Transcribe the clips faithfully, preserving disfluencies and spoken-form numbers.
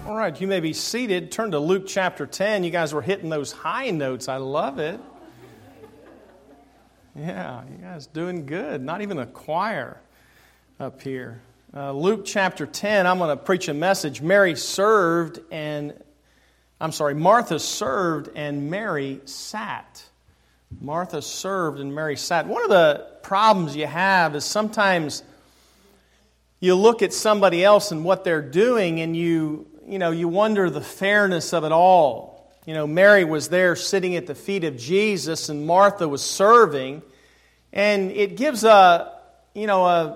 All right, you may be seated. Turn to Luke chapter ten. You guys were hitting those high notes. I love it. Yeah, you guys doing good. Not even a choir up here. Uh, Luke chapter ten, I'm going to preach a message. Mary served and, I'm sorry, Martha served and Mary sat. Martha served and Mary sat. One of the problems you have is sometimes you look at somebody else and what they're doing and you, you know, you wonder the fairness of it all. You know, Mary was there sitting at the feet of Jesus and Martha was serving. And it gives a, you know, a,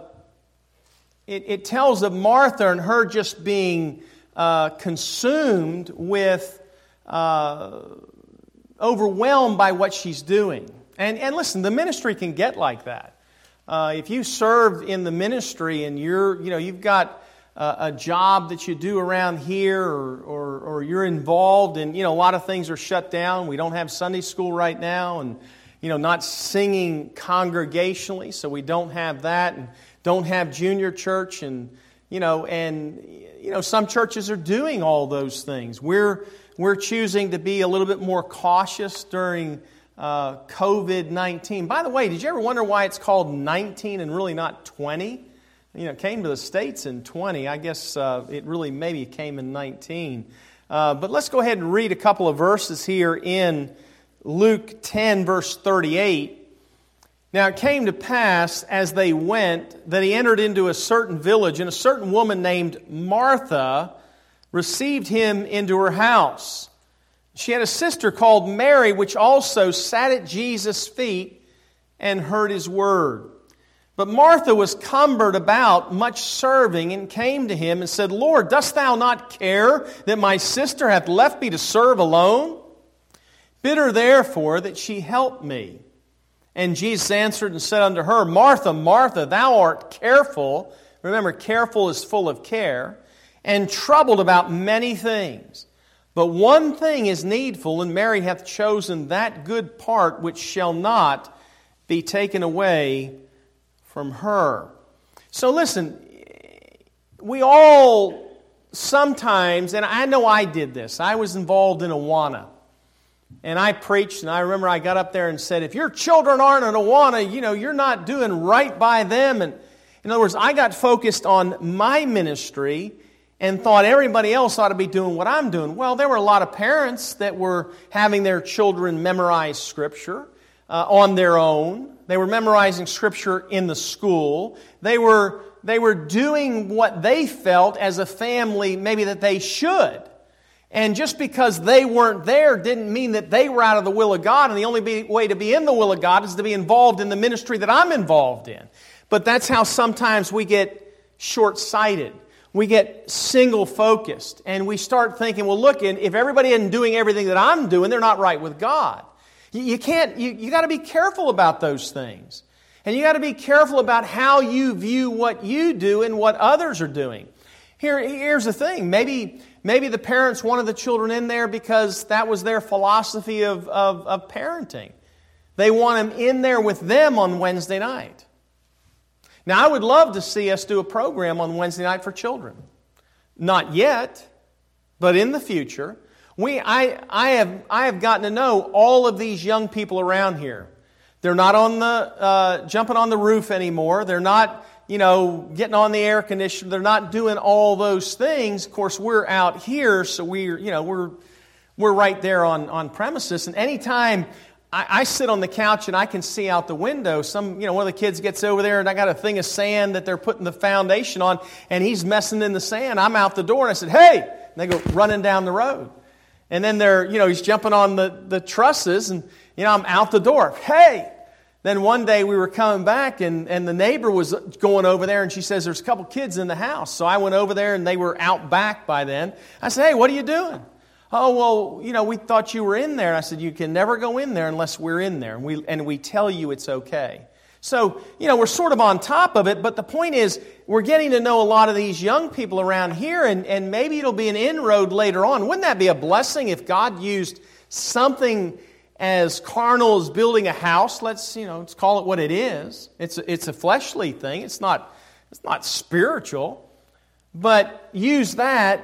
it, it tells of Martha and her just being uh, consumed with, uh, overwhelmed by what she's doing. And, and listen, the ministry can get like that. Uh, if you serve in the ministry and you're, you know, you've got a, a job that you do around here, or, or or you're involved in, you know, a lot of things are shut down. We don't have Sunday school right now, and you know, not singing congregationally, so we don't have that, and don't have junior church, and you know, and you know, some churches are doing all those things. We're we're choosing to be a little bit more cautious during Uh, covid nineteen. By the way, did you ever wonder why it's called nineteen and really not twenty? You know, it came to the States in twenty. I guess uh, it really maybe came in nineteen. Uh, but let's go ahead and read a couple of verses here in Luke ten, verse thirty-eight. Now it came to pass as they went that he entered into a certain village, and a certain woman named Martha received him into her house. She had a sister called Mary, which also sat at Jesus' feet and heard his word. But Martha was cumbered about much serving, and came to him and said, Lord, dost thou not care that my sister hath left me to serve alone? Bid her therefore that she help me. And Jesus answered and said unto her, Martha, Martha, thou art careful. Remember, careful is full of care, and troubled about many things. But one thing is needful, and Mary hath chosen that good part which shall not be taken away from her. So listen, we all sometimes, and I know I did this, I was involved in Awana. And I preached, and I remember I got up there and said, if your children aren't in Awana, you know, you're not doing right by them. And in other words, I got focused on my ministry and thought everybody else ought to be doing what I'm doing. Well, there were a lot of parents that were having their children memorize Scripture uh, on their own. They were memorizing Scripture in the school. They were, they were doing what they felt as a family maybe that they should. And just because they weren't there didn't mean that they were out of the will of God. And the only be, way to be in the will of God is to be involved in the ministry that I'm involved in. But that's how sometimes we get short-sighted. We get single-focused, and we start thinking, well, look, if everybody isn't doing everything that I'm doing, they're not right with God. You, you can't, you, you got to be careful about those things. And you got to be careful about how you view what you do and what others are doing. Here, here's the thing. Maybe, maybe the parents wanted the children in there because that was their philosophy of, of, of parenting. They want them in there with them on Wednesday night. Now, I would love to see us do a program on Wednesday night for children. Not yet, but in the future. We, I, I have, I have gotten to know all of these young people around here. They're not on the uh, jumping on the roof anymore. They're not, you know, getting on the air conditioner. They're not doing all those things. Of course, we're out here, so we're, you know, we're we're right there on on premises. And anytime I, I sit on the couch and I can see out the window, some, you know, one of the kids gets over there and I got a thing of sand that they're putting the foundation on, and he's messing in the sand. I'm out the door and I said, hey! And they go running down the road. And then they're, you know, he's jumping on the, the trusses, and, you know, I'm out the door. Hey! Then one day we were coming back, and, and the neighbor was going over there, and she says, there's a couple kids in the house. So I went over there, and they were out back by then. I said, hey, what are you doing? Oh, well, you know, we thought you were in there. And I said, you can never go in there unless we're in there. And we, and we tell you it's okay. So, you know, we're sort of on top of it. But the point is, we're getting to know a lot of these young people around here. And, and maybe it'll be an inroad later on. Wouldn't that be a blessing if God used something as carnal as building a house? Let's, you know, let's call it what it is. It's a, it's a fleshly thing. It's not, it's not spiritual. But use that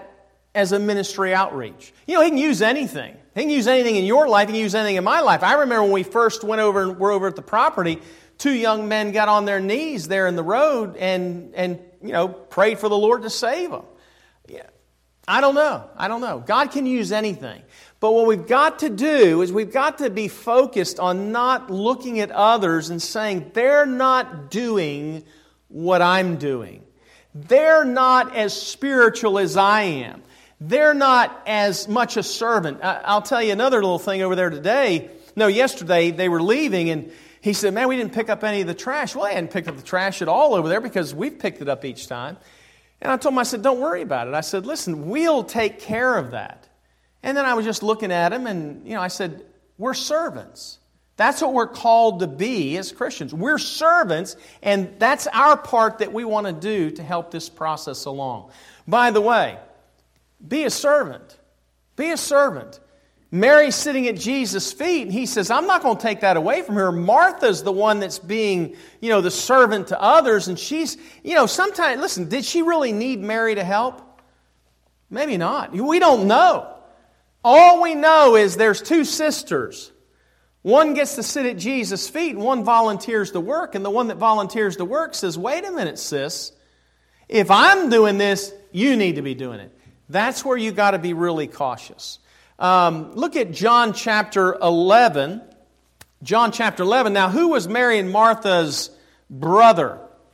as a ministry outreach. You know, He can use anything. He can use anything in your life. He can use anything in my life. I remember when we first went over and were over at the property, two young men got on their knees there in the road and, and you know, prayed for the Lord to save them. Yeah. I don't know. I don't know. God can use anything. But what we've got to do is we've got to be focused on not looking at others and saying, they're not doing what I'm doing. They're not as spiritual as I am. They're not as much a servant. I'll tell you another little thing over there today. No, yesterday they were leaving and he said, man, we didn't pick up any of the trash. Well, I hadn't picked up the trash at all over there because we've picked it up each time. And I told him, I said, don't worry about it. I said, listen, we'll take care of that. And then I was just looking at him and, you know, I said, we're servants. That's what we're called to be as Christians. We're servants, and that's our part that we want to do to help this process along. By the way, be a servant. Be a servant. Mary's sitting at Jesus' feet, and he says, I'm not going to take that away from her. Martha's the one that's being, you know, the servant to others, and she's, you know, sometimes, listen, did she really need Mary to help? Maybe not. We don't know. All we know is there's two sisters. One gets to sit at Jesus' feet, and one volunteers to work, and the one that volunteers to work says, wait a minute, sis. If I'm doing this, you need to be doing it. That's where you got to be really cautious. Um, look at John chapter eleven. John chapter eleven. Now, who was Mary and Martha's brother?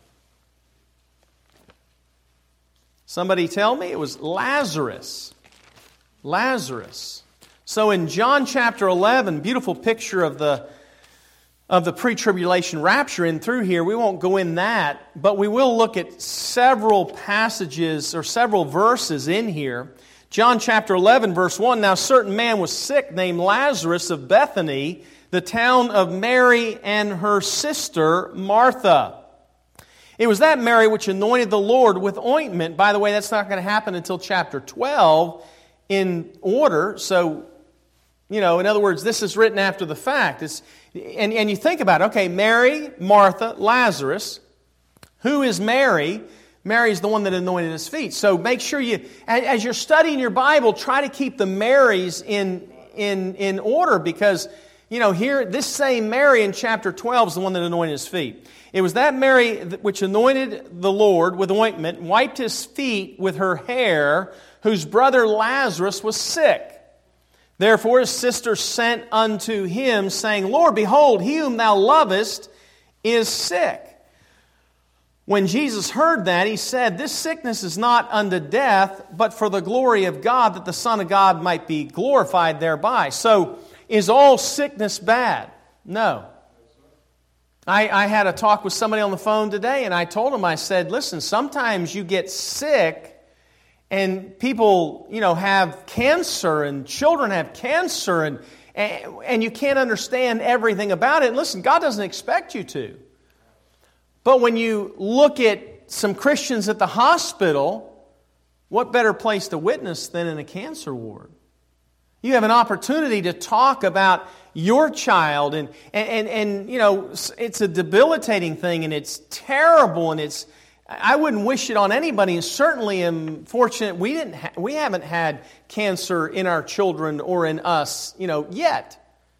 Somebody tell me? It was Lazarus. Lazarus. So in John chapter eleven, beautiful picture of the of the pre-tribulation rapture in through here. We won't go in that, but we will look at several passages or several verses in here. John chapter eleven, verse one, now a certain man was sick named Lazarus of Bethany, the town of Mary and her sister Martha. It was that Mary which anointed the Lord with ointment. By the way, that's not going to happen until chapter twelve in order. So, you know, in other words, this is written after the fact. It's, and, and you think about it. Okay, Mary, Martha, Lazarus. Who is Mary? Mary's the one that anointed his feet. So make sure you, as you're studying your Bible, try to keep the Marys in, in, in order because, you know, here, this same Mary in chapter twelve is the one that anointed his feet. It was that Mary which anointed the Lord with ointment, wiped his feet with her hair, whose brother Lazarus was sick. Therefore his sister sent unto him, saying, Lord, behold, he whom thou lovest is sick. When Jesus heard that, he said, this sickness is not unto death, but for the glory of God, that the Son of God might be glorified thereby. So, is all sickness bad? No. I, I had a talk with somebody on the phone today, and I told him, I said, listen, sometimes you get sick, and people, you know, have cancer, and children have cancer, and, and, and you can't understand everything about it. And listen, God doesn't expect you to. But when you look at some Christians at the hospital, what better place to witness than in a cancer ward? You have an opportunity to talk about your child, and, and, and, and you know, it's a debilitating thing, and it's terrible, and it's, I wouldn't wish it on anybody, and certainly am fortunate we didn't ha- we haven't had cancer in our children or in us, you know, yet.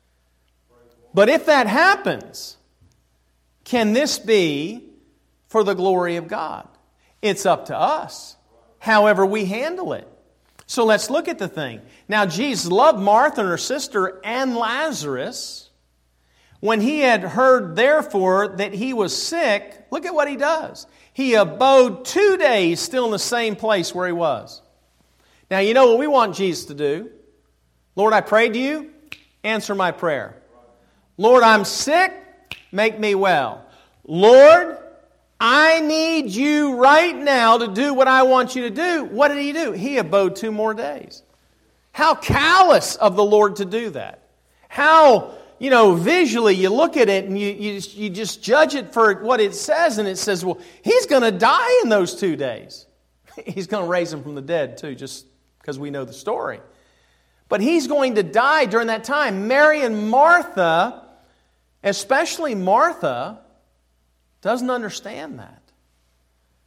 But if that happens, can this be for the glory of God? It's up to us, however we handle it. So let's look at the thing. Now, Jesus loved Martha and her sister and Lazarus. When he had heard, therefore, that he was sick, look at what he does. He abode two days still in the same place where he was. Now, you know what we want Jesus to do? Lord, I prayed to you. Answer my prayer. Lord, I'm sick. Make me well. Lord, I need you right now to do what I want you to do. What did he do? He abode two more days. How callous of the Lord to do that. How, you know, visually you look at it and you, you, you just judge it for what it says, and it says, well, he's going to die in those two days. He's going to raise him from the dead too, just because we know the story. But he's going to die during that time. Mary and Martha, especially Martha, doesn't understand that.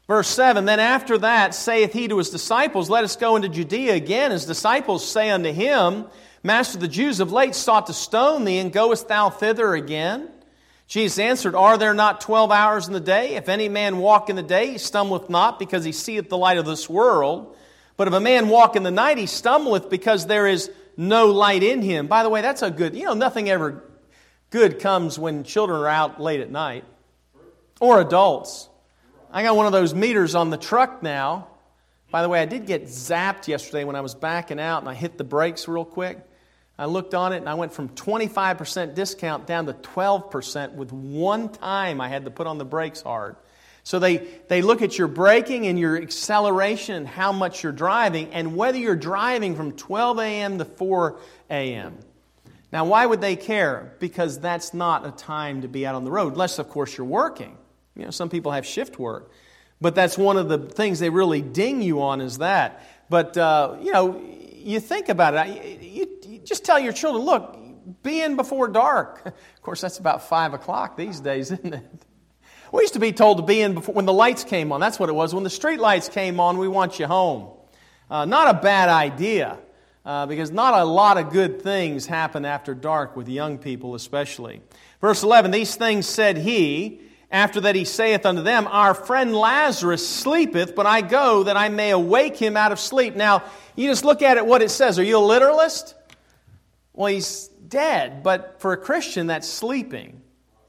Verse seven, then after that saith he to his disciples, let us go into Judea again. His disciples say unto him, Master, the Jews of late sought to stone thee, and goest thou thither again? Jesus answered, Are there not twelve hours in the day? If any man walk in the day, he stumbleth not, because he seeth the light of this world. But if a man walk in the night, he stumbleth, because there is no light in him. By the way, that's a good, you know, nothing ever good comes when children are out late at night. Or adults. I got one of those meters on the truck now. By the way, I did get zapped yesterday when I was backing out and I hit the brakes real quick. I looked on it and I went from twenty-five percent discount down to twelve percent with one time I had to put on the brakes hard. So they, they look at your braking and your acceleration and how much you're driving and whether you're driving from twelve a.m. to four a.m. Now, why would they care? Because that's not a time to be out on the road, unless, of course, you're working. You know, some people have shift work. But that's one of the things they really ding you on is that. But, uh, you know, you think about it. You, you just tell your children, look, be in before dark. Of course, that's about five o'clock these days, isn't it? We used to be told to be in before when the lights came on. That's what it was. When the street lights came on, we want you home. Uh, not a bad idea, uh, because not a lot of good things happen after dark with young people especially. Verse eleven, these things said he, after that he saith unto them, Our friend Lazarus sleepeth, but I go that I may awake him out of sleep. Now, you just look at it what it says. Are you a literalist? Well, he's dead, but for a Christian, that's sleeping.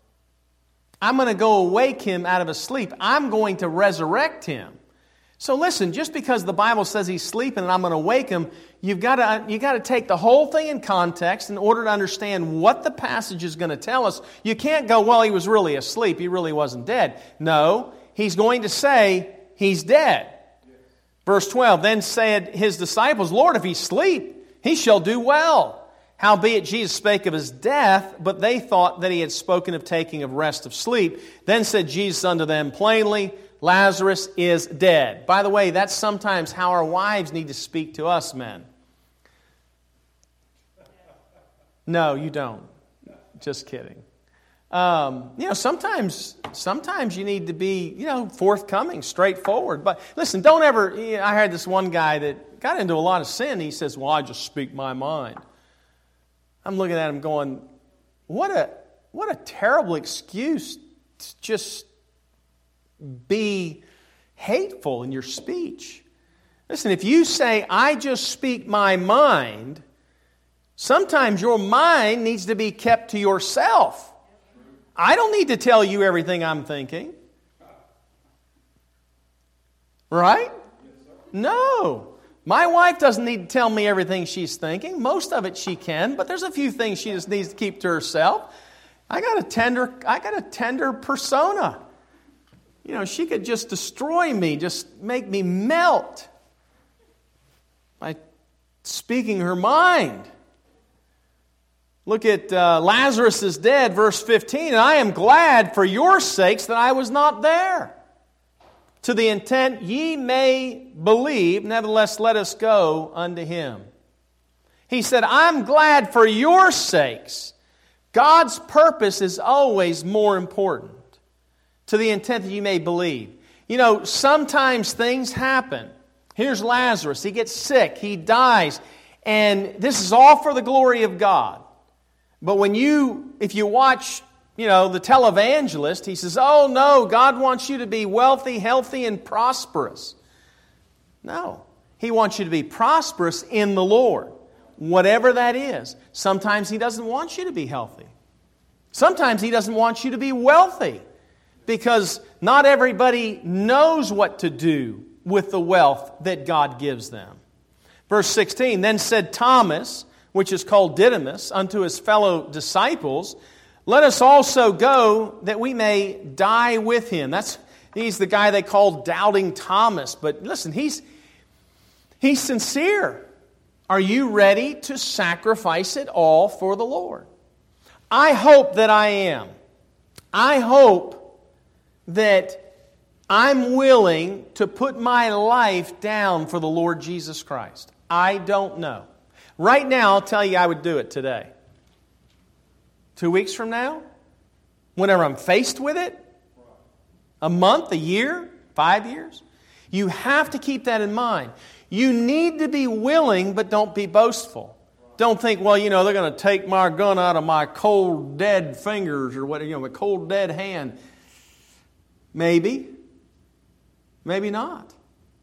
I'm going to go awake him out of his sleep. I'm going to resurrect him. So listen, just because the Bible says he's sleeping and I'm going to wake him, you've got to, you've got to take the whole thing in context in order to understand what the passage is going to tell us. You can't go, well, he was really asleep. He really wasn't dead. No, he's going to say he's dead. Verse twelve, then said his disciples, Lord, if he sleep, he shall do well. Howbeit Jesus spake of his death, but they thought that he had spoken of taking of rest of sleep. Then said Jesus unto them plainly, Lazarus is dead. By the way, that's sometimes how our wives need to speak to us, men. No, you don't. Just kidding. Um, you know, sometimes, sometimes you need to be, you know, forthcoming, straightforward. But listen, don't ever. You know, I had this one guy that got into a lot of sin. He says, "Well, I just speak my mind." I'm looking at him going, "What a what a terrible excuse to just be hateful in your speech." Listen, if you say, "I just speak my mind," sometimes your mind needs to be kept to yourself. I don't need to tell you everything I'm thinking. Right? No. My wife doesn't need to tell me everything she's thinking. Most of it she can, but there's a few things she just needs to keep to herself. I got a tender, I got a tender persona. You know, she could just destroy me, just make me melt by speaking her mind. Look at uh, Lazarus is dead, verse fifteen. And I am glad for your sakes that I was not there, to the intent ye may believe. Nevertheless, let us go unto him. He said, I'm glad for your sakes. God's purpose is always more important. To the intent that you may believe. You know, sometimes things happen. Here's Lazarus. He gets sick. He dies. And this is all for the glory of God. But when you, if you watch, you know, the televangelist, he says, oh no, God wants you to be wealthy, healthy, and prosperous. No. He wants you to be prosperous in the Lord. Whatever that is. Sometimes He doesn't want you to be healthy. Sometimes He doesn't want you to be wealthy. Because not everybody knows what to do with the wealth that God gives them. Verse sixteen, then said Thomas, which is called Didymus, unto his fellow disciples, let us also go that we may die with him. That's he's the guy they called Doubting Thomas. But listen, he's he's sincere. Are you ready to sacrifice it all for the Lord? I hope that I am. I hope that I'm willing to put my life down for the Lord Jesus Christ. I don't know. Right now, I'll tell you I would do it today. Two weeks from now? Whenever I'm faced with it? A month? A year? Five years? You have to keep that in mind. You need to be willing, but don't be boastful. Don't think, well, you know, they're going to take my gun out of my cold, dead fingers or what, you know, my cold, dead hand. Maybe. Maybe not.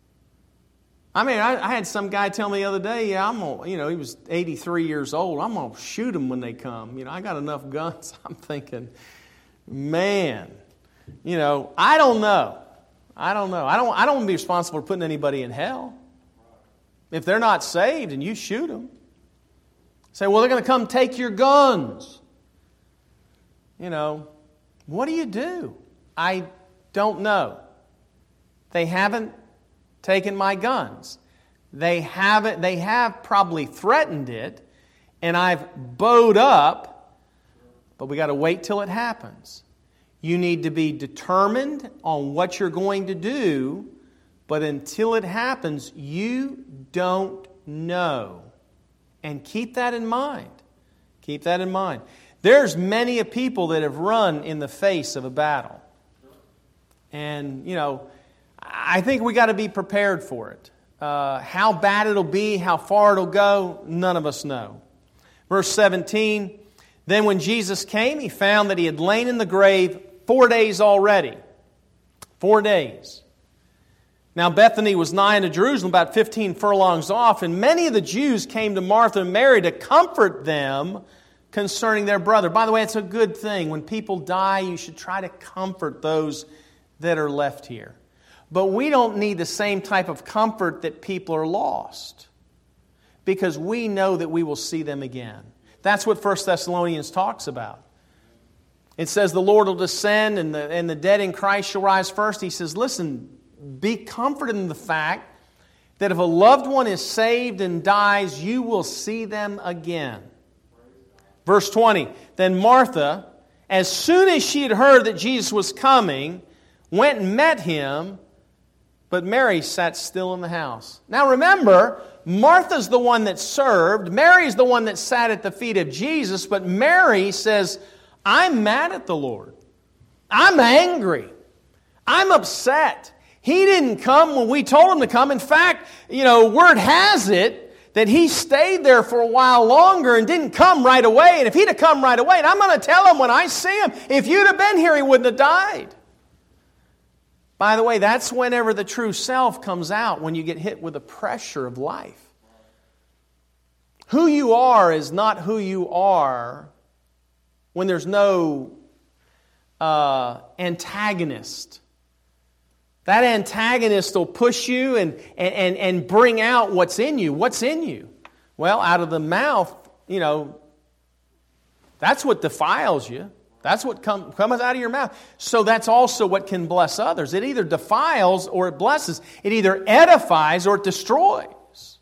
I mean, I, I had some guy tell me the other day, yeah, I'm gonna, you know, he was eighty-three years old. I'm going to shoot them when they come. You know, I got enough guns. I'm thinking, man, you know, I don't know. I don't know. I don't, I don't want to be responsible for putting anybody in hell. If they're not saved and you shoot them. Say, well, they're going to come take your guns. You know, what do you do? I don't know. They haven't taken my guns. They haven't. They have probably threatened it, and I've bowed up, but we got to wait till it happens. You need to be determined on what you're going to do, but until it happens, you don't know. And keep that in mind. Keep that in mind. There's many a people that have run in the face of a battle. And, you know, I think we got to be prepared for it. Uh, how bad it'll be, how far it'll go, none of us know. Verse seventeen, then when Jesus came, he found that he had lain in the grave four days already. Four days. Now Bethany was nigh unto Jerusalem, about fifteen furlongs off, and many of the Jews came to Martha and Mary to comfort them concerning their brother. By the way, it's a good thing. When people die, you should try to comfort those that are left here. But we don't need the same type of comfort that people are lost, because we know that we will see them again. That's what First Thessalonians talks about. It says the Lord will descend and the, and the dead in Christ shall rise first. He says, listen, be comforted in the fact that if a loved one is saved and dies, you will see them again. Verse twenty, then Martha, as soon as she had heard that Jesus was coming, went and met him, but Mary sat still in the house. Now remember, Martha's the one that served. Mary's the one that sat at the feet of Jesus, but Mary says, I'm mad at the Lord. I'm angry. I'm upset. He didn't come when we told him to come. In fact, you know, word has it that he stayed there for a while longer and didn't come right away. And if he'd have come right away, and I'm going to tell him when I see him, if you'd have been here, he wouldn't have died. By the way, that's whenever the true self comes out, when you get hit with the pressure of life. Who you are is not who you are when there's no uh, antagonist. That antagonist will push you and, and, and bring out what's in you. What's in you? Well, out of the mouth, you know, that's what defiles you. That's what come, comes out of your mouth. So that's also what can bless others. It either defiles or it blesses. It either edifies or it destroys.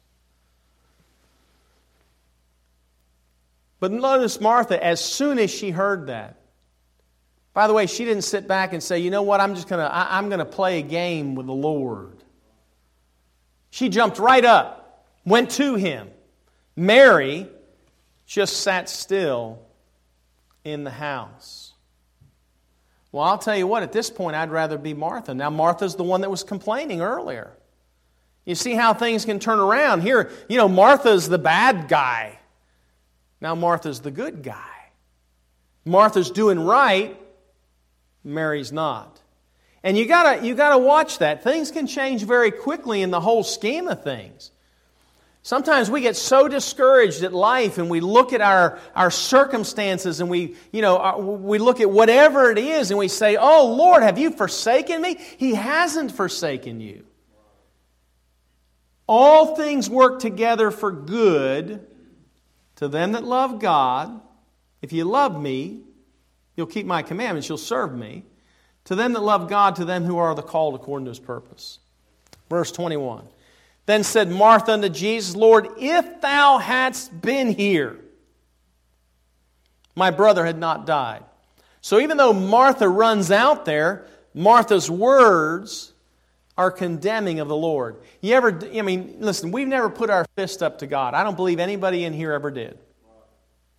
But notice Martha, as soon as she heard that, by the way, she didn't sit back and say, you know what, I'm just going to I'm going to play a game with the Lord. She jumped right up, went to him. Mary just sat still in the house. Well, I'll tell you what, at this point, I'd rather be Martha. Now, Martha's the one that was complaining earlier. You see how things can turn around. Here, you know, Martha's the bad guy. Now, Martha's the good guy. Martha's doing right. Mary's not. And you gotta, you gotta watch that. Things can change very quickly in the whole scheme of things. Sometimes we get so discouraged at life and we look at our, our circumstances and we, you know, we look at whatever it is and we say, oh Lord, have you forsaken me? He hasn't forsaken you. All things work together for good to them that love God. If you love me, you'll keep my commandments, you'll serve me. To them that love God, to them who are the called according to His purpose. Verse twenty-one. Then said Martha unto Jesus, Lord, if thou hadst been here, my brother had not died. So even though Martha runs out there, Martha's words are condemning of the Lord. You ever, I mean, listen, we've never put our fist up to God. I don't believe anybody in here ever did.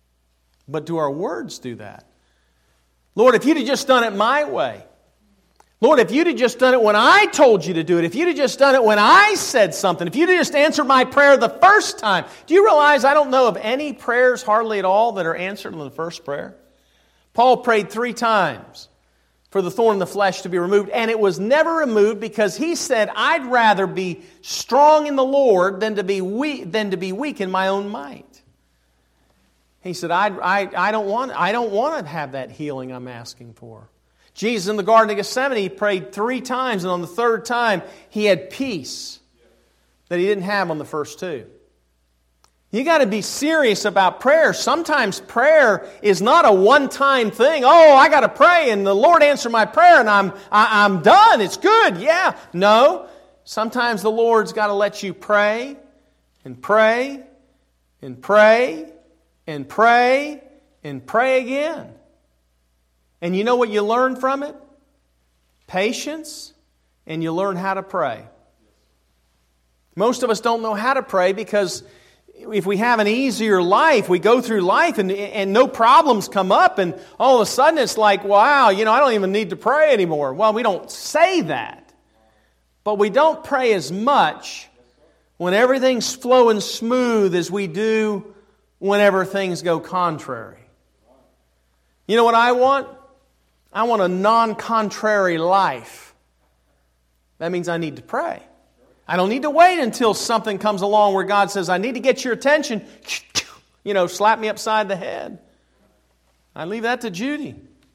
But do our words do that? Lord, if you'd have just done it my way, Lord, if you'd have just done it when I told you to do it, if you'd have just done it when I said something, if you'd have just answered my prayer the first time. Do you realize I don't know of any prayers hardly at all that are answered in the first prayer? Paul prayed three times for the thorn in the flesh to be removed, and it was never removed because he said, I'd rather be strong in the Lord than to be weak, than to be weak in my own might. He said, I, I, I don't want, I don't want to have that healing I'm asking for. Jesus in the Garden of Gethsemane, he prayed three times, and on the third time, he had peace that he didn't have on the first two. You got to be serious about prayer. Sometimes prayer is not a one-time thing. Oh, I got to pray, and the Lord answered my prayer, and I'm I, I'm done. It's good. Yeah. No. Sometimes the Lord's got to let you pray and pray and pray and pray and pray again. And you know what you learn from it? Patience, and you learn how to pray. Most of us don't know how to pray because if we have an easier life, we go through life and, and no problems come up, and all of a sudden it's like, wow, you know, I don't even need to pray anymore. Well, we don't say that, but we don't pray as much when everything's flowing smooth as we do whenever things go contrary. You know what I want? I want a non-contrary life. That means I need to pray. I don't need to wait until something comes along where God says, I need to get your attention. You know, slap me upside the head. I leave that to Judy.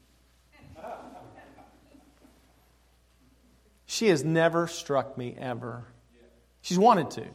She has never struck me ever. She's wanted to.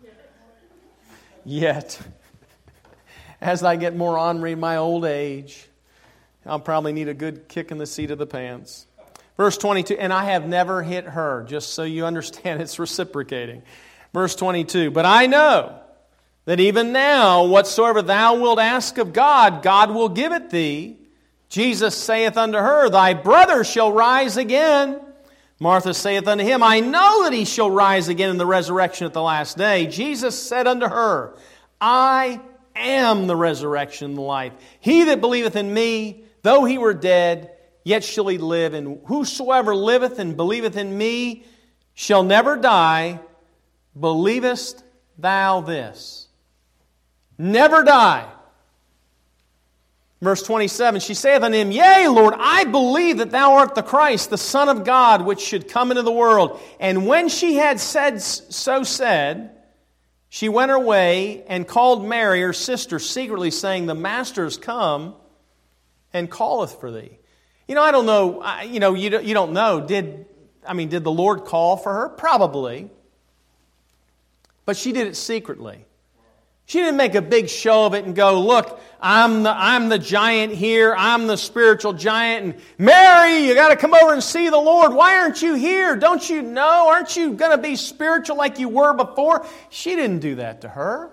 Yet, as I get more ornery in my old age, I'll probably need a good kick in the seat of the pants. Verse twenty-two, and I have never hit her, just so you understand it's reciprocating. Verse twenty-two, but I know that even now whatsoever thou wilt ask of God, God will give it thee. Jesus saith unto her, thy brother shall rise again. Martha saith unto him, I know that he shall rise again in the resurrection at the last day. Jesus said unto her, I am the resurrection and the life. He that believeth in me, though he were dead, yet shall he live. And whosoever liveth and believeth in me shall never die. Believest thou this? Never die. Verse twenty-seven, she saith unto him, Yea, Lord, I believe that thou art the Christ, the Son of God, which should come into the world. And when she had said so said, she went her way and called Mary, her sister, secretly, saying, The Master is come and calleth for thee. You know, I don't know, I, you know, you don't, you don't know, did, I mean, did the Lord call for her? Probably. But she did it secretly. She didn't make a big show of it and go, look, I'm the, I'm the giant here, I'm the spiritual giant, and Mary, you got to come over and see the Lord. Why aren't you here? Don't you know? Aren't you going to be spiritual like you were before? She didn't do that to her.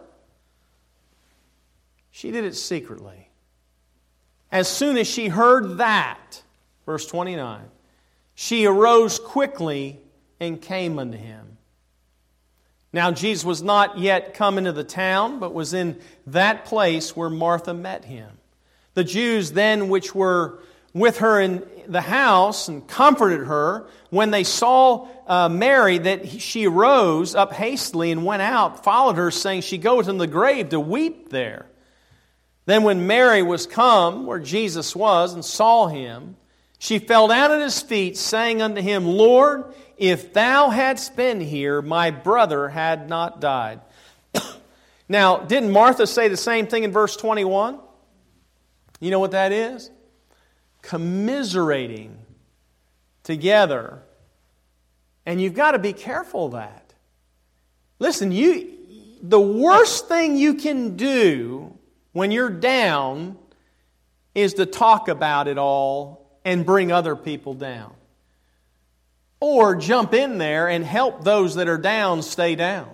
She did it secretly. As soon as she heard that, verse twenty-nine, she arose quickly and came unto him. Now Jesus was not yet come into the town, but was in that place where Martha met him. The Jews then which were with her in the house and comforted her, when they saw uh, Mary, that she arose up hastily and went out, followed her, saying, She goeth in the grave to weep there. Then when Mary was come where Jesus was and saw him, she fell down at his feet, saying unto him, Lord, if thou hadst been here, my brother had not died. Now, didn't Martha say the same thing in verse twenty-one? You know what that is? Commiserating together. And you've got to be careful of that. Listen, you, the worst thing you can do when you're down is to talk about it all and bring other people down. Or jump in there and help those that are down stay down.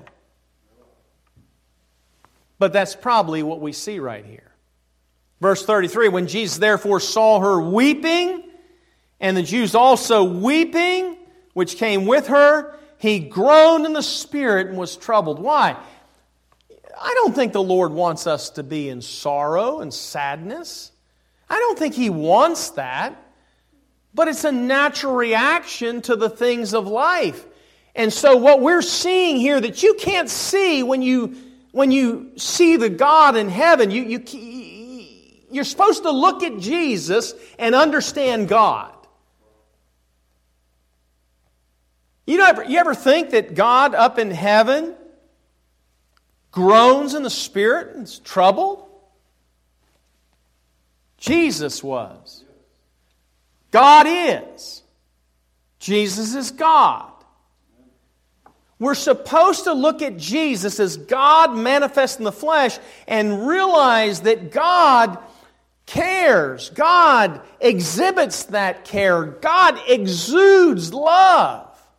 But that's probably what we see right here. Verse thirty-three, when Jesus therefore saw her weeping, and the Jews also weeping, which came with her, he groaned in the spirit and was troubled. Why? I don't think the Lord wants us to be in sorrow and sadness. I don't think He wants that. but it's a natural reaction to the things of life. And so what we're seeing here that you can't see when you when you see the God in heaven, you, you, you're supposed to look at Jesus and understand God. You know, you ever think that God up in heaven groans in the Spirit and is troubled? Jesus was. God is. Jesus is God. We're supposed to look at Jesus as God manifest in the flesh and realize that God cares. God exhibits that care. God exudes love.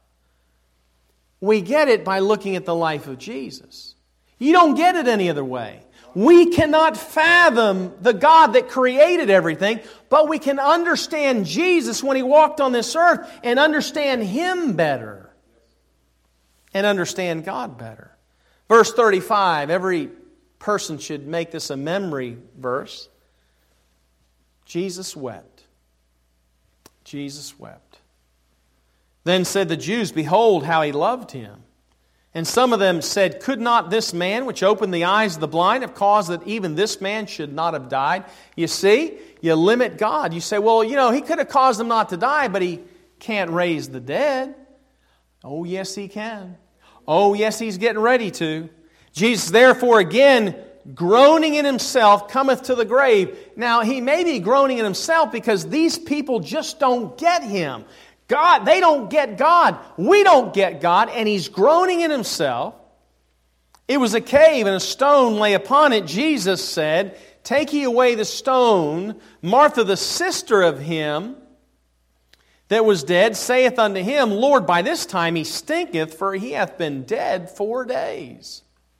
We get it by looking at the life of Jesus. You don't get it any other way. We cannot fathom the God that created everything, but we can understand Jesus when He walked on this earth and understand Him better and understand God better. Verse thirty-five, every person should make this a memory verse. Jesus wept. Jesus wept. Then said the Jews, behold how He loved him. And some of them said, could not this man, which opened the eyes of the blind, have caused that even this man should not have died? You see, you limit God. You say, well, you know, He could have caused him not to die, but He can't raise the dead. Oh, yes, He can. Oh, yes, He's getting ready to. Jesus, therefore, again, groaning in Himself, cometh to the grave. Now, He may be groaning in Himself because these people just don't get Him. God, they don't get God. We don't get God. And He's groaning in Himself. It was a cave and a stone lay upon it. Jesus said, take ye away the stone. Martha, the sister of him that was dead, saith unto Him, Lord, by this time he stinketh, for he hath been dead four days.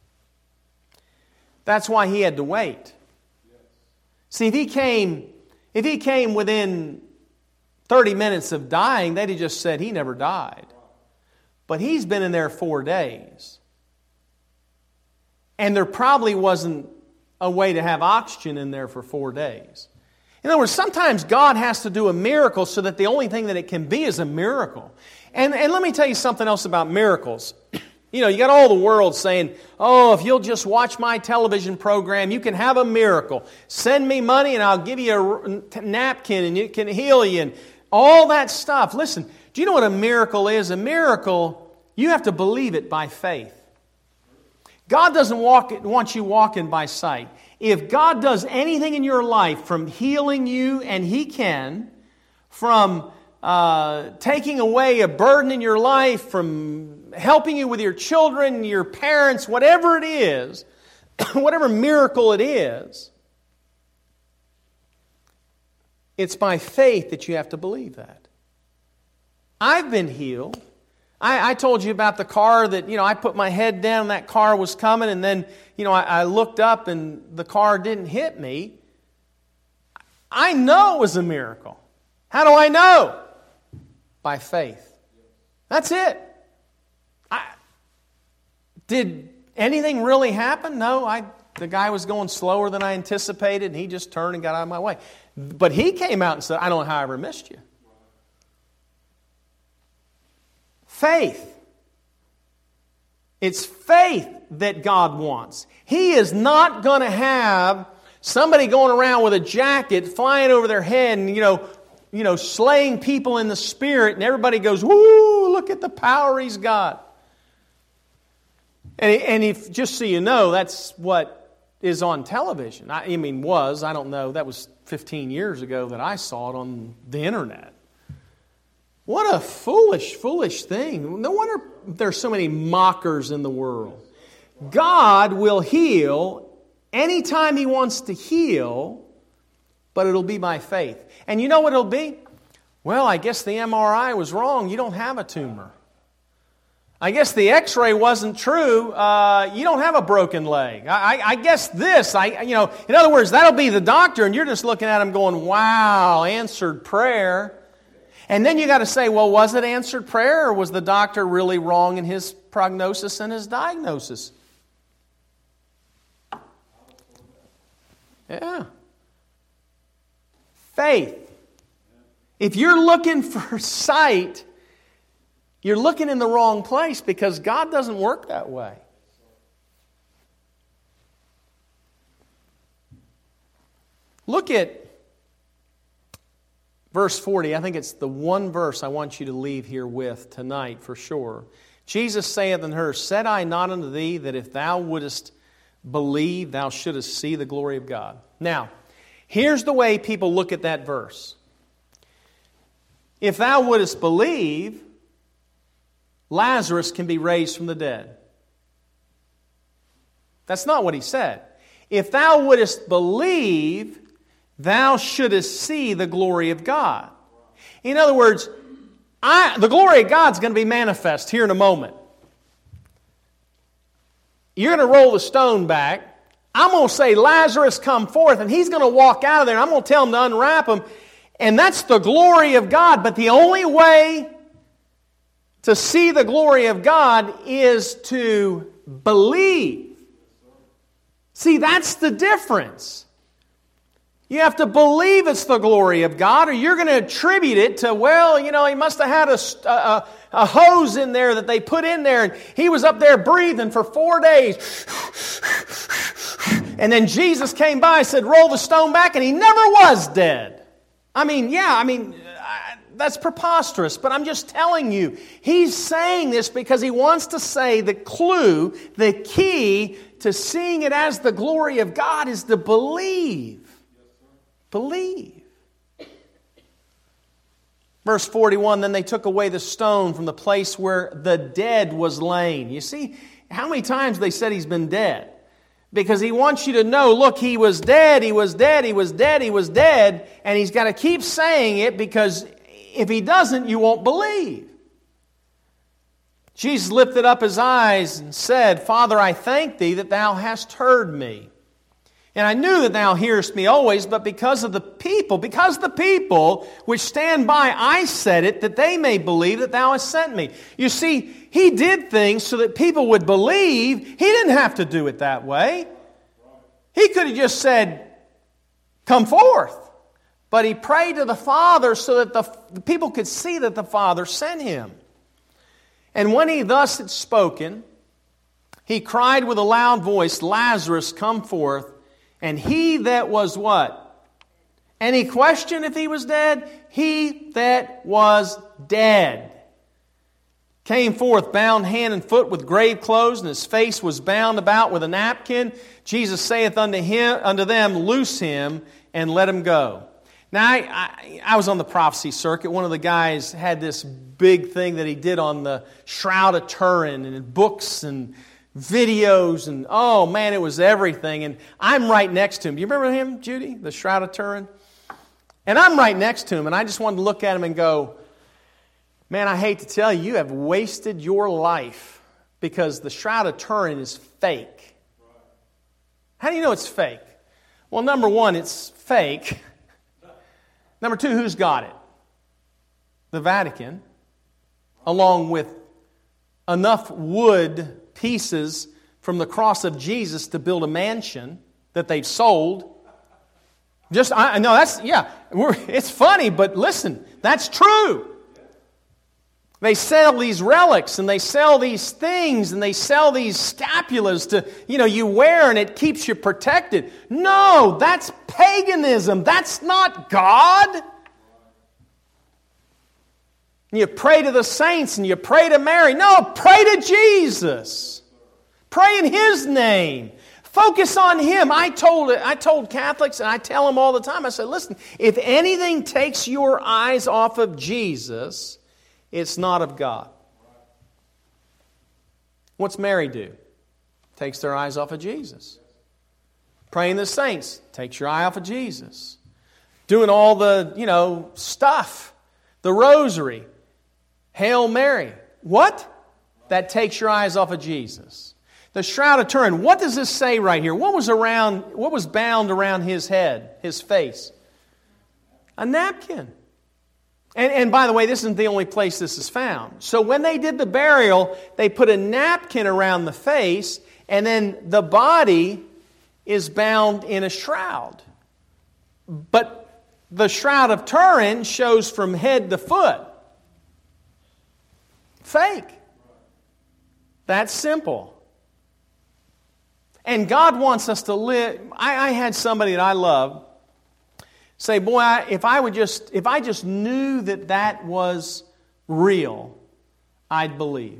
That's why He had to wait. See, if He came, if He came within thirty minutes of dying, they'd have just said He never died. But He's been in there four days. And there probably wasn't a way to have oxygen in there for four days. In other words, sometimes God has to do a miracle so that the only thing that it can be is a miracle. And, and let me tell you something else about miracles. You know, you got all the world saying, oh, if you'll just watch my television program, you can have a miracle. Send me money and I'll give you a napkin and it can heal you. And all that stuff. Listen, do you know what a miracle is? A miracle, you have to believe it by faith. God doesn't walk, want you walking by sight. If God does anything in your life, from healing you, and He can, from uh, taking away a burden in your life, from helping you with your children, your parents, whatever it is, whatever miracle it is, it's by faith that you have to believe that. I've been healed. I, I told you about the car that, you know, I put my head down and that car was coming, and then, you know, I, I looked up and the car didn't hit me. I know it was a miracle. How do I know? By faith. That's it. I, did anything really happen? No, I. The guy was going slower than I anticipated, and he just turned and got out of my way. But he came out and said, I don't know how I ever missed you. Faith. It's faith that God wants. He is not going to have somebody going around with a jacket flying over their head and, you know, you know, slaying people in the spirit, and everybody goes, woo, look at the power he's got. And, and if, just so you know, that's what is on television. I, I mean, was, I don't know, that was fifteen years ago that I saw it on the internet. What a foolish, foolish thing. No wonder there's so many mockers in the world. God will heal anytime He wants to heal, but it'll be by faith. And you know what it'll be? Well, I guess the M R I was wrong. You don't have a tumor. I guess the X-ray wasn't true. Uh, you don't have a broken leg. I, I, I guess this, I, you know, in other words, that'll be the doctor, and you're just looking at him going, wow, answered prayer. And then you got to say, well, was it answered prayer, or was the doctor really wrong in his prognosis and his diagnosis? Yeah. Faith. If you're looking for sight, you're looking in the wrong place, because God doesn't work that way. Look at verse forty. I think it's the one verse I want you to leave here with tonight for sure. Jesus saith unto her, Said I not unto thee that if thou wouldest believe, thou shouldest see the glory of God? Now, here's the way people look at that verse. If thou wouldest believe, Lazarus can be raised from the dead. That's not what he said. If thou wouldest believe, thou shouldest see the glory of God. In other words, I, the glory of God's going to be manifest here in a moment. You're going to roll the stone back. I'm going to say, Lazarus, come forth, and he's going to walk out of there, and I'm going to tell him to unwrap him. And that's the glory of God. But the only way to see the glory of God is to believe. See, that's the difference. You have to believe it's the glory of God, or you're going to attribute it to, well, you know, he must have had a, a, a hose in there that they put in there, and he was up there breathing for four days. And then Jesus came by and said, roll the stone back, and he never was dead. I mean, yeah, I mean, that's preposterous, but I'm just telling you, he's saying this because he wants to say the clue, the key to seeing it as the glory of God is to believe. Believe. Verse forty-one, then they took away the stone from the place where the dead was laid. You see, how many times they said he's been dead? Because he wants you to know, look, he was dead, he was dead, he was dead, he was dead, and he's got to keep saying it, because if he doesn't, you won't believe. Jesus lifted up his eyes and said, Father, I thank thee that thou hast heard me. And I knew that thou hearest me always, but because of the people, because the people which stand by, I said it, that they may believe that thou hast sent me. You see, he did things so that people would believe. He didn't have to do it that way. He could have just said, come forth. But he prayed to the Father so that the, the people could see that the Father sent him. And when he thus had spoken, he cried with a loud voice, Lazarus, come forth. And he that was what? Any question if he was dead? He that was dead came forth, bound hand and foot with grave clothes, and his face was bound about with a napkin. Jesus saith unto him, unto them, loose him and let him go. Now, I, I, I was on the prophecy circuit. One of the guys had this big thing that he did on the Shroud of Turin, and in books and videos, and oh man, it was everything. And I'm right next to him. Do you remember him, Judy? The Shroud of Turin? And I'm right next to him, and I just wanted to look at him and go, man, I hate to tell you, you have wasted your life, because the Shroud of Turin is fake. How do you know it's fake? Well, number one, it's fake. Number two, who's got it? The Vatican, along with enough wood pieces from the cross of Jesus to build a mansion that they've sold. Just, I know that's, yeah, we're, it's funny, but listen, that's true. They sell these relics, and they sell these things, and they sell these scapulas to, you know, you wear and it keeps you protected. No, that's paganism. That's not God. And you pray to the saints and you pray to Mary. No, pray to Jesus. Pray in His name. Focus on Him. I told I told Catholics, and I tell them all the time, I said, listen, if anything takes your eyes off of Jesus, it's not of God. What's Mary do? Takes their eyes off of Jesus. Praying the saints takes your eye off of Jesus. Doing all the, you know, stuff. The rosary. Hail Mary. What? That takes your eyes off of Jesus. The Shroud of Turin. What does this say right here? What was around, what was bound around his head, his face? A napkin. And, and by the way, this isn't the only place this is found. So when they did the burial, they put a napkin around the face, and then the body is bound in a shroud. But The Shroud of Turin shows from head to foot. Fake. That's simple. And God wants us to live. I, I had somebody that I love say, boy, I, if I would just, if I just knew that that was real, I'd believe.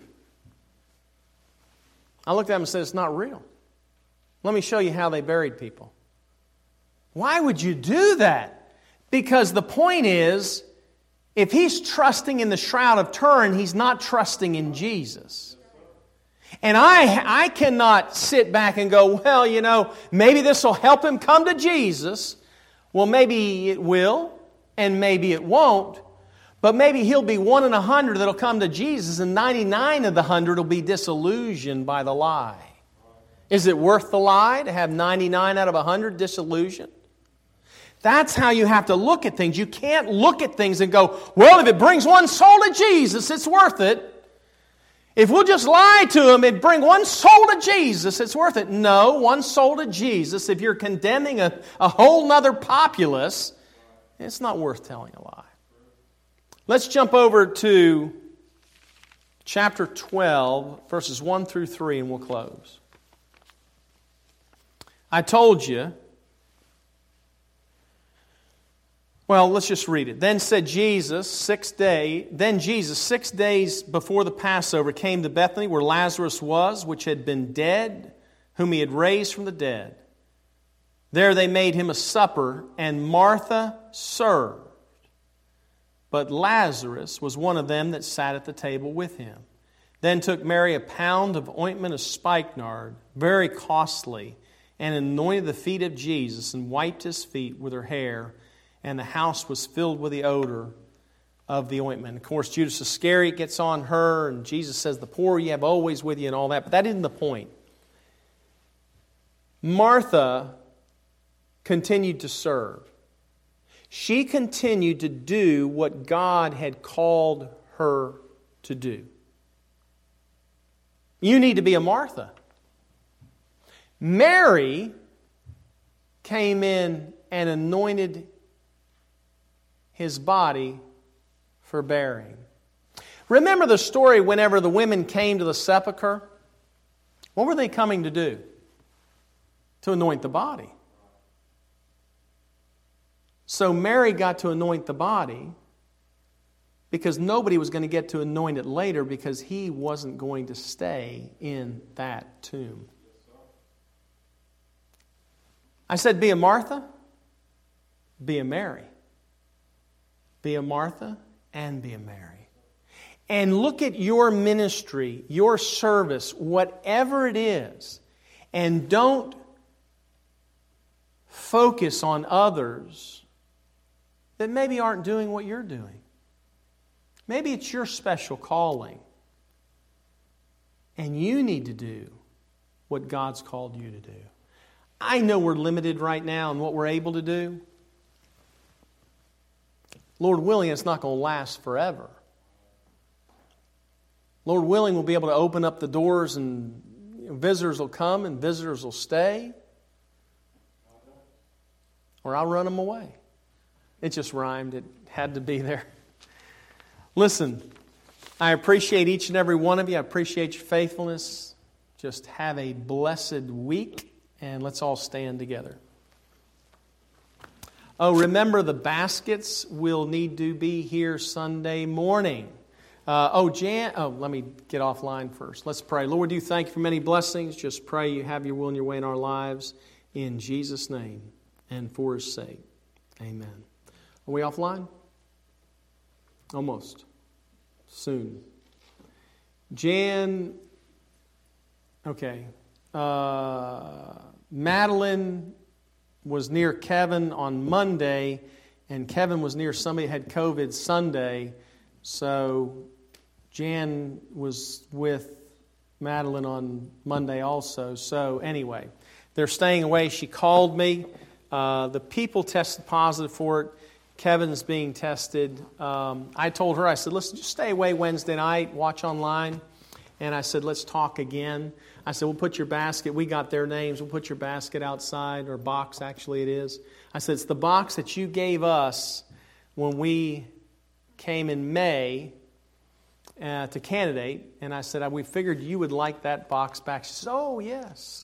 I looked at him and said, it's not real. Let me show you how they buried people. Why would you do that? Because the point is, if he's trusting in the Shroud of Turin, he's not trusting in Jesus. And I, I cannot sit back and go, well, you know, maybe this will help him come to Jesus. Well, maybe it will, and maybe it won't. But maybe he'll be one in a hundred that'll come to Jesus, and ninety-nine of the hundred will be disillusioned by the lie. Is it worth the lie to have ninety-nine out of a hundred disillusioned? That's how you have to look at things. You can't look at things and go, well, if it brings one soul to Jesus, it's worth it. If we'll just lie to him and bring one soul to Jesus, it's worth it. No, one soul to Jesus, if you're condemning a, a whole nother populace, it's not worth telling a lie. Let's jump over to chapter twelve, verses one through three, and we'll close. I told you. Well, let's just read it. Then said Jesus, six day, then Jesus, six days before the Passover, came to Bethany, where Lazarus was, which had been dead, whom he had raised from the dead. There they made him a supper, and Martha served. But Lazarus was one of them that sat at the table with him. Then took Mary a pound of ointment of spikenard, very costly, and anointed the feet of Jesus, and wiped his feet with her hair, and the house was filled with the odor of the ointment. Of course, Judas Iscariot gets on her, and Jesus says, the poor you have always with you, and all that. But that isn't the point. Martha continued to serve. She continued to do what God had called her to do. You need to be a Martha. Mary came in and anointed his body for burying. Remember the story whenever the women came to the sepulchre? What were they coming to do? To anoint the body. So Mary got to anoint the body because nobody was going to get to anoint it later because he wasn't going to stay in that tomb. I said, be a Martha, be a Mary. Be a Martha and be a Mary. And look at your ministry, your service, whatever it is, and don't focus on others that maybe aren't doing what you're doing. Maybe it's your special calling, and you need to do what God's called you to do. I know we're limited right now in what we're able to do. Lord willing, it's not going to last forever. Lord willing, we'll be able to open up the doors and visitors will come and visitors will stay. Or I'll run them away. It just rhymed. It had to be there. Listen, I appreciate each and every one of you. I appreciate your faithfulness. Just have a blessed week, and let's all stand together. Oh, remember the baskets will need to be here Sunday morning. Uh, oh, Jan. Oh, let me get offline first. Let's pray. Lord, do thank you for many blessings. Just pray you have your will and your way in our lives. In Jesus' name and for His sake. Amen. Are we offline? Almost. Soon. Jan. Okay. Uh, Madeline was near Kevin on Monday, and Kevin was near somebody that had COVID Sunday, so Jan was with Madeline on Monday also. So anyway, they're staying away. She called me. Uh, the people tested positive for it. Kevin's being tested. Um, I told her, I said, listen, just stay away Wednesday night, watch online. And I said, let's talk again. I said, we'll put your basket. We got their names. We'll put your basket outside, or box actually it is. I said, it's the box that you gave us when we came in May uh, to candidate. And I said, we figured you would like that box back. She said, oh, yes.